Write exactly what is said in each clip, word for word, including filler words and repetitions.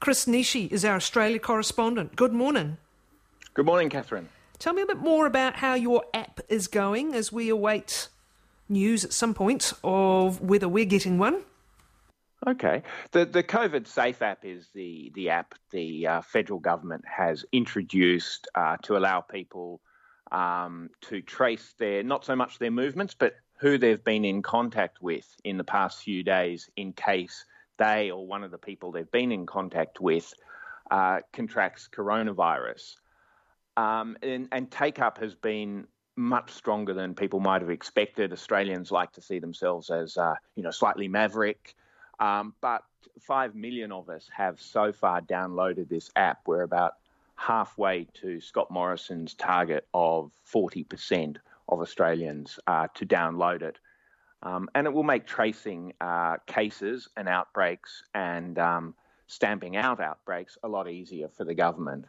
Chris Nishi is our Australia correspondent. Good morning. Good morning, Catherine. Tell me a bit more about how your app is going as we await news at some point of whether we're getting one. Okay. The the COVID Safe app is the, the app the uh, federal government has introduced uh, to allow people um, to trace their, not so much their movements, but who they've been in contact with in the past few days in case they or one of the people they've been in contact with uh, contracts coronavirus. Um, and, and take-up has been much stronger than people might have expected. Australians like to see themselves as, uh, you know, slightly maverick. Um, but five million of us have so far downloaded this app. We're about halfway to Scott Morrison's target of forty percent of Australians uh, to download it. Um, and it will make tracing uh, cases and outbreaks and um, stamping out outbreaks a lot easier for the government.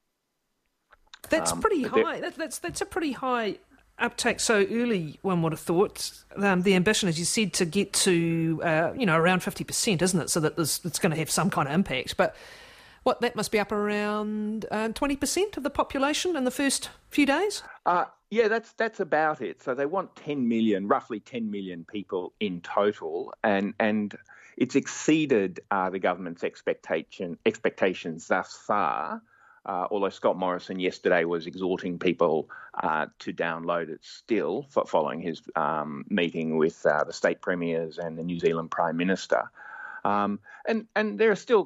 That's um, pretty high. That, that's that's a pretty high uptake so early, one would have thought. Um, the ambition, as you said, to get to, uh, you know, around fifty percent, isn't it? So that there's, it's going to have some kind of impact. But what, that must be up around uh, twenty percent of the population in the first few days? Uh, yeah, that's that's about it. So they want ten million, roughly ten million people in total, and and it's exceeded uh, the government's expectation expectations thus far. Uh, although Scott Morrison yesterday was exhorting people uh, to download it still, for following his um, meeting with uh, the state premiers and the New Zealand Prime Minister. Um, and, and there are still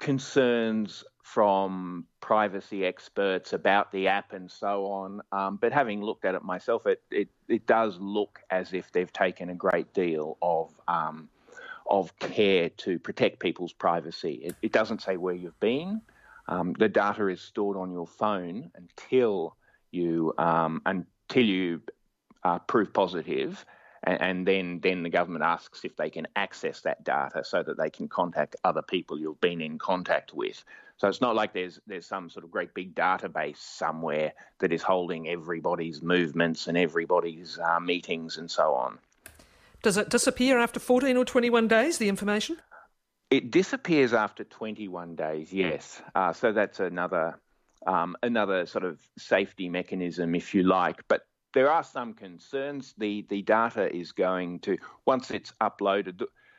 concerns from privacy experts about the app and so on. Um, but having looked at it myself, it, it, it does look as if they've taken a great deal of um, of care to protect people's privacy. It, it doesn't say where you've been. Um, the data is stored on your phone until you um, until you uh, prove positive, and, and then then the government asks if they can access that data so that they can contact other people you've been in contact with. So it's not like there's there's some sort of great big database somewhere that is holding everybody's movements and everybody's uh, meetings and so on. Does it disappear after fourteen or twenty-one days, the information? It disappears after twenty-one days, yes. Uh, so that's another um, another sort of safety mechanism, if you like. But there are some concerns. The the data is going to, once it's uploaded,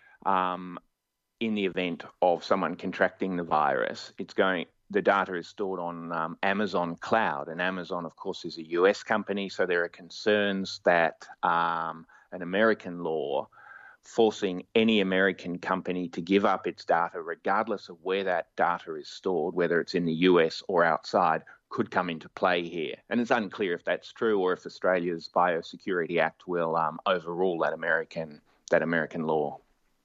um, in the event of someone contracting the virus, it's going. The data is stored on um, Amazon Cloud, and Amazon, of course, is a U S company. So there are concerns that um, an American law forcing any American company to give up its data, regardless of where that data is stored, whether it's in the U S or outside, could come into play here. And it's unclear if that's true or if Australia's Biosecurity Act will um, overrule that American that American law.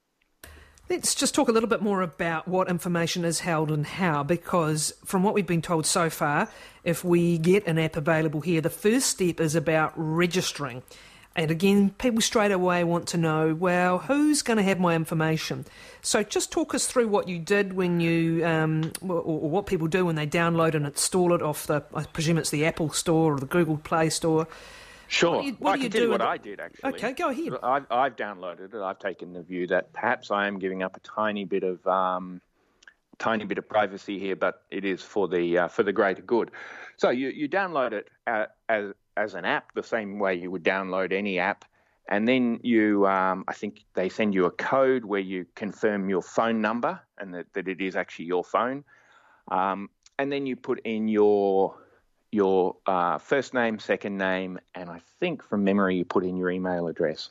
Let's just talk a little bit more about what information is held and how, because from what we've been told so far, if we get an app available here, the first step is about registering. And again, people straight away want to know, well, who's going to have my information? So just talk us through what you did when you, um, or, or what people do when they download and install it off the, I presume it's the Apple Store or the Google Play Store. Sure. What do you, what I do you can tell do you what with I did, actually. Okay, go ahead. I've, I've downloaded it. I've taken the view that perhaps I am giving up a tiny bit of um, tiny bit of privacy here, but it is for the uh, for the greater good. So you, you download it uh, as as an app, the same way you would download any app. And then you, um, I think they send you a code where you confirm your phone number and that, that it is actually your phone. Um, and then you put in your your uh, first name, second name, and I think from memory you put in your email address.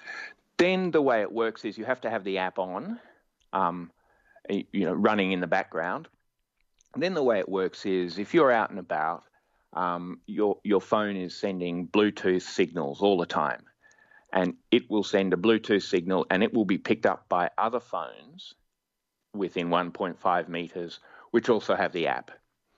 Then the way it works is you have to have the app on, um, you know, running in the background. And then the way it works is if you're out and about, Um, your your phone is sending Bluetooth signals all the time, and it will send a Bluetooth signal and it will be picked up by other phones within one point five meters, which also have the app.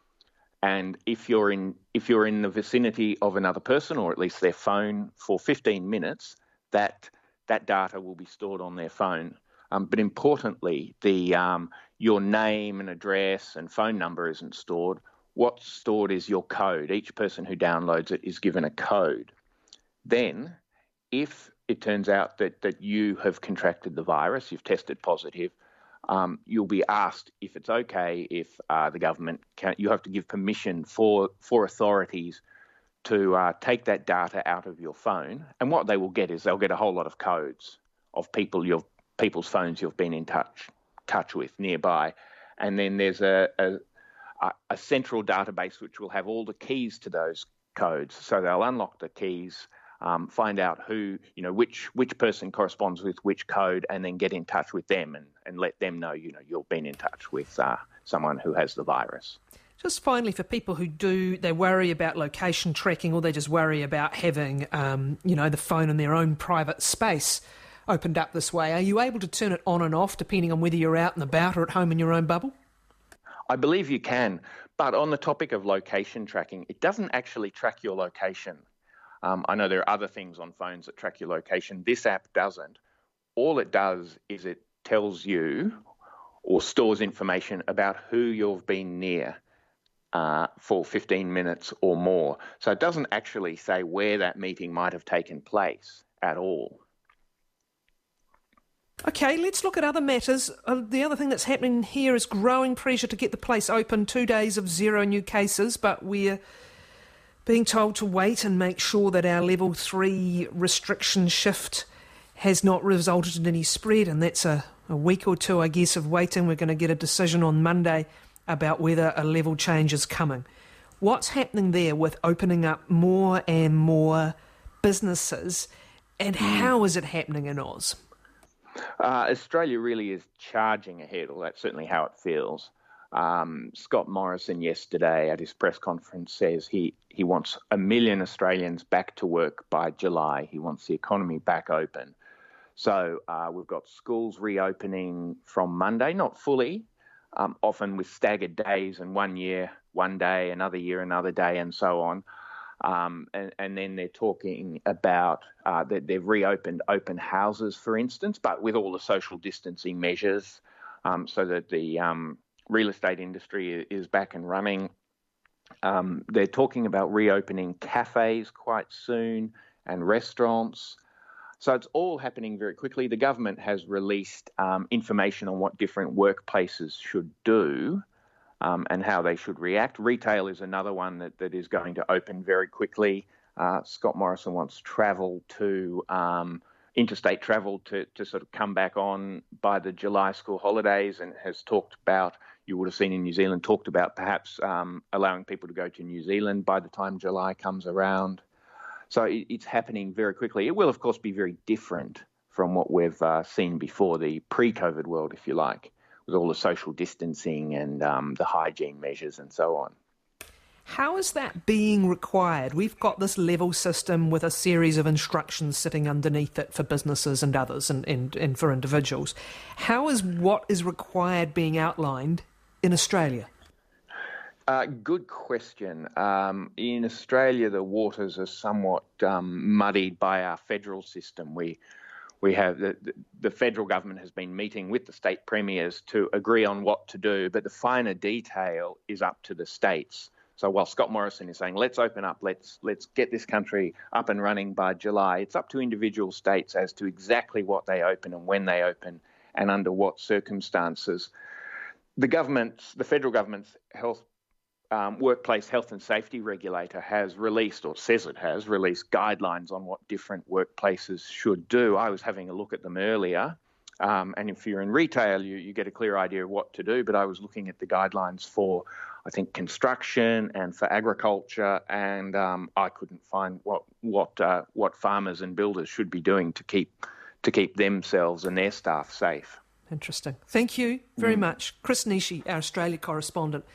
And if you're in if you're in the vicinity of another person, or at least their phone, for fifteen minutes, that that data will be stored on their phone. Um, but importantly, the um, your name and address and phone number isn't stored. What's stored is your code. Each person who downloads it is given a code. Then, if it turns out that, that you have contracted the virus, you've tested positive, um, you'll be asked if it's okay if uh, the government can. You have to give permission for for authorities to uh, take that data out of your phone, and what they will get is they'll get a whole lot of codes of people you've people's phones you've been in touch touch with nearby, and then there's a, a a central database which will have all the keys to those codes. So they'll unlock the keys, um, find out who you know which which person corresponds with which code, and then get in touch with them and, and let them know you know you've been in touch with uh, someone who has the virus. Just finally, for people who do, they worry about location tracking, or they just worry about having, um, you know, the phone in their own private space opened up this way. Are you able to turn it on and off depending on whether you're out and about or at home in your own bubble? I believe you can, but on the topic of location tracking, it doesn't actually track your location. Um, I know there are other things on phones that track your location. This app doesn't. All it does is it tells you or stores information about who you've been near Uh, for fifteen minutes or more. So it doesn't actually say where that meeting might have taken place at all. OK, let's look at other matters. Uh, the other thing that's happening here is growing pressure to get the place open. Two days of zero new cases, but we're being told to wait and make sure that our level three restriction shift has not resulted in any spread, and that's a, a week or two, I guess, of waiting. We're going to get a decision on Monday about whether a level change is coming. What's happening there with opening up more and more businesses, and how is it happening in Oz? Uh, Australia really is charging ahead, or that's certainly how it feels. Um, Scott Morrison yesterday at his press conference says he, he wants a million Australians back to work by July. He wants the economy back open. So uh, we've got schools reopening from Monday, not fully, Um, often with staggered days, and one year, one day, another year, another day, and so on. Um, and, and then they're talking about uh, that they've reopened open houses, for instance, but with all the social distancing measures, um, so that the um, real estate industry is back and running. Um, they're talking about reopening cafes quite soon and restaurants. So it's all happening very quickly. The government has released um, information on what different workplaces should do um, and how they should react. Retail is another one that, that is going to open very quickly. Uh, Scott Morrison wants travel to, um, interstate travel to, to sort of come back on by the July school holidays, and has talked about, you would have seen in New Zealand, talked about perhaps um, allowing people to go to New Zealand by the time July comes around. So it's happening very quickly. It will, of course, be very different from what we've uh, seen before, the pre-COVID world, if you like, with all the social distancing and um, the hygiene measures and so on. How is that being required? We've got this level system with a series of instructions sitting underneath it for businesses and others, and, and, and for individuals. How is what is required being outlined in Australia? Uh, good question. Um, in Australia, the waters are somewhat um, muddied by our federal system. We we have the, the federal government has been meeting with the state premiers to agree on what to do, but the finer detail is up to the states. So while Scott Morrison is saying, let's open up, let's let's get this country up and running by July, it's up to individual states as to exactly what they open and when they open and under what circumstances. The government's, the federal government's health Um, workplace health and safety regulator has released, or says it has released, guidelines on what different workplaces should do. I was having a look at them earlier, um, and if you're in retail, you, you get a clear idea of what to do, but I was looking at the guidelines for, I think, construction and for agriculture, and um, I couldn't find what what uh, what farmers and builders should be doing to keep to keep themselves and their staff safe. Interesting. Thank you very Mm. much. Chris Nishi, our Australia correspondent.